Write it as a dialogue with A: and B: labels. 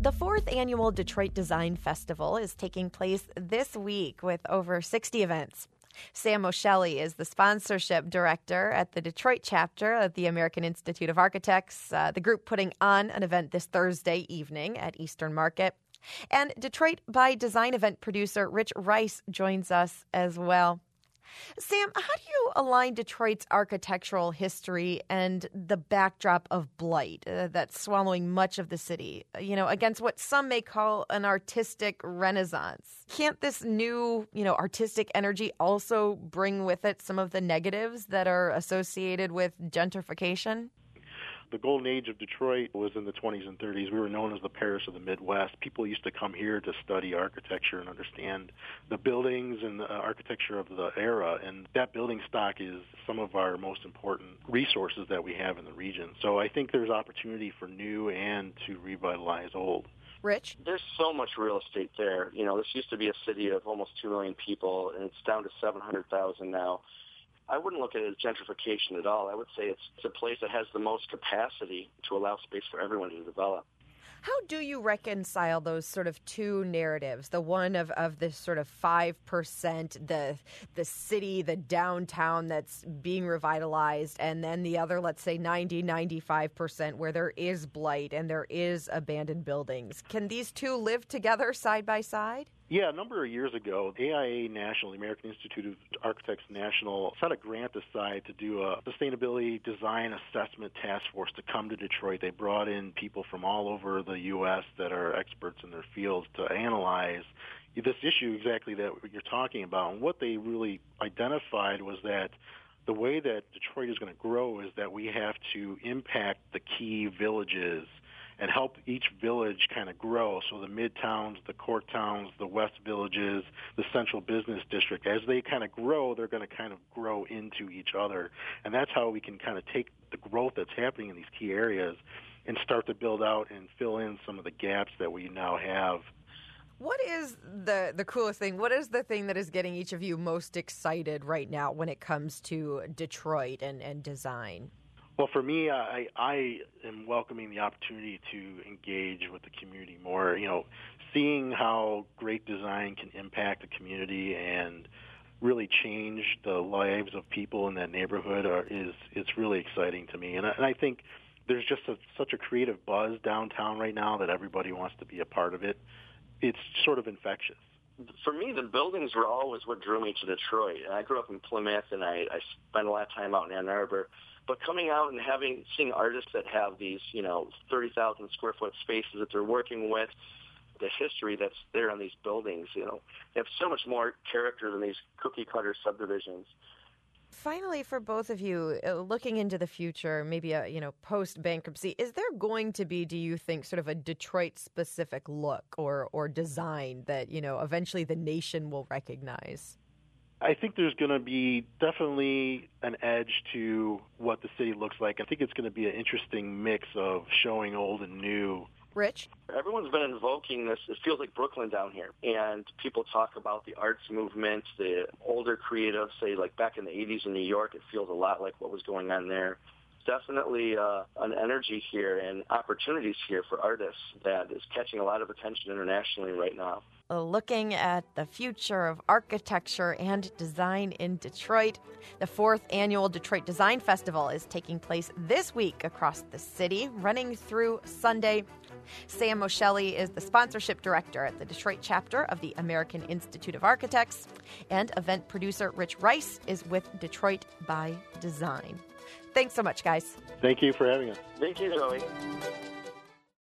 A: The fourth annual Detroit Design Festival is taking place this week with over 60 events. Sam O'Shelley is the sponsorship director at the Detroit chapter of the American Institute of Architects, the group putting on an event this Thursday evening at Eastern Market. And Detroit by Design event producer Rich Rice joins us as well. Sam, how do you align Detroit's architectural history and the backdrop of blight that's swallowing much of the city, against what some may call an artistic renaissance? Can't this new, artistic energy also bring with it some of the negatives that are associated with gentrification?
B: The golden age of Detroit was in the 20s and 30s. We were known as the Paris of the Midwest. People used to come here to study architecture and understand the buildings and the architecture of the era. And that building stock is some of our most important resources that we have in the region. So I think there's opportunity for new and to revitalize old.
A: Rich?
C: There's so much real estate there. This used to be a city of almost 2 million people, and it's down to 700,000 now. I wouldn't look at it as gentrification at all. I would say it's a place that has the most capacity to allow space for everyone to develop.
A: How do you reconcile those sort of two narratives? The one of this sort of 5%, the city, the downtown that's being revitalized, and then the other, let's say 95% where there is blight and there is abandoned buildings. Can these two live together side by side?
B: Yeah, a number of years ago, AIA National, the American Institute of Architects National, set a grant aside to do a sustainability design assessment task force to come to Detroit. They brought in people from all over the U.S. that are experts in their fields to analyze this issue exactly that you're talking about. And what they really identified was that the way that Detroit is going to grow is that we have to impact the key villages and help each village kind of grow. So the midtowns, the core towns, the west villages, the central business district, as they kind of grow, they're going to kind of grow into each other. And that's how we can kind of take the growth that's happening in these key areas and start to build out and fill in some of the gaps that we now have.
A: What is the coolest thing? What is the thing that is getting each of you most excited right now when it comes to Detroit and design?
B: Well, for me, I am welcoming the opportunity to engage with the community more. Seeing how great design can impact the community and really change the lives of people in that neighborhood it's really exciting to me. And I think there's just such a creative buzz downtown right now that everybody wants to be a part of it. It's sort of infectious.
C: For me, the buildings were always what drew me to Detroit. I grew up in Plymouth, and I spent a lot of time out in Ann Arbor. But coming out and seeing artists that have these, 30,000 square foot spaces that they're working with, the history that's there on these buildings, they have so much more character than these cookie cutter subdivisions.
A: Finally, for both of you, looking into the future, maybe post bankruptcy, is there going to be, do you think, sort of a Detroit specific look or design that eventually the nation will recognize?
B: I think there's going to be definitely an edge to what the city looks like. I think it's going to be an interesting mix of showing old and new.
A: Rich?
C: Everyone's been invoking this. It feels like Brooklyn down here. And people talk about the arts movement, the older creatives, say like back in the 80s in New York. It feels a lot like what was going on there. Definitely an energy here and opportunities here for artists that is catching a lot of attention internationally right now.
A: Looking at the future of architecture and design in Detroit, the fourth annual Detroit Design Festival is taking place this week across the city, running through Sunday. Sam O'Shelley is the sponsorship director at the Detroit chapter of the American Institute of Architects, and event producer Rich Rice is with Detroit by Design. Thanks so much, guys.
B: Thank you for having us.
C: Thank you, Zoe.